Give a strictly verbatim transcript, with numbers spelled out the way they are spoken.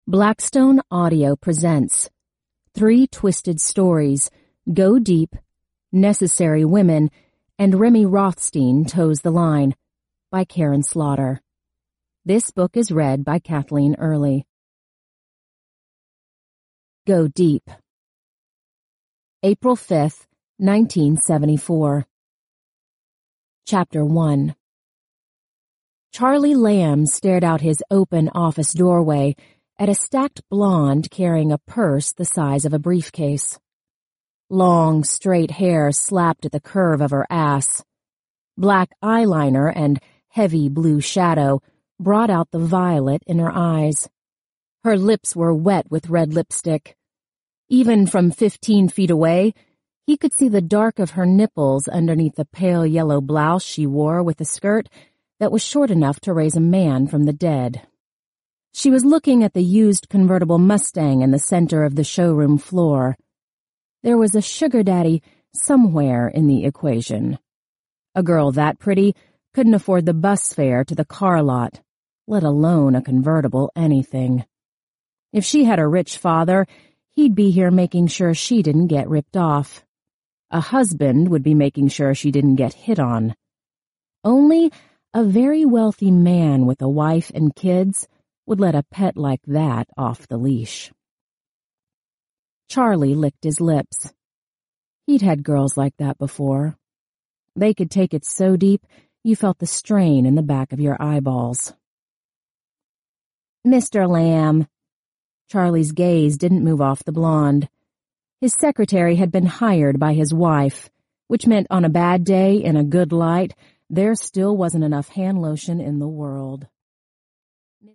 Blackstone Audio presents Three Twisted Stories, Go Deep, Necessary Women, and Remy Rothstein Toes the Line by Karen Slaughter. This book is read by Kathleen Early. Go Deep. April fifth, nineteen seventy-four. Chapter one. Charlie Lamb stared out his open office doorway at a stacked blonde carrying a purse the size of a briefcase. Long, straight hair slapped at the curve of her ass. Black eyeliner and heavy blue shadow brought out the violet in her eyes. Her lips were wet with red lipstick. Even from fifteen feet away, he could see the dark of her nipples underneath the pale yellow blouse she wore with a skirt that was short enough to raise a man from the dead. She was looking at the used convertible Mustang in the center of the showroom floor. There was a sugar daddy somewhere in the equation. A girl that pretty couldn't afford the bus fare to the car lot, let alone a convertible anything. If she had a rich father, he'd be here making sure she didn't get ripped off. A husband would be making sure she didn't get hit on. Only a very wealthy man with a wife and kids would let a pet like that off the leash. Charlie licked his lips. He'd had girls like that before. They could take it so deep you felt the strain in the back of your eyeballs. Mister Lamb. Charlie's gaze didn't move off the blonde. His secretary had been hired by his wife, which meant on a bad day in a good light, there still wasn't enough hand lotion in the world.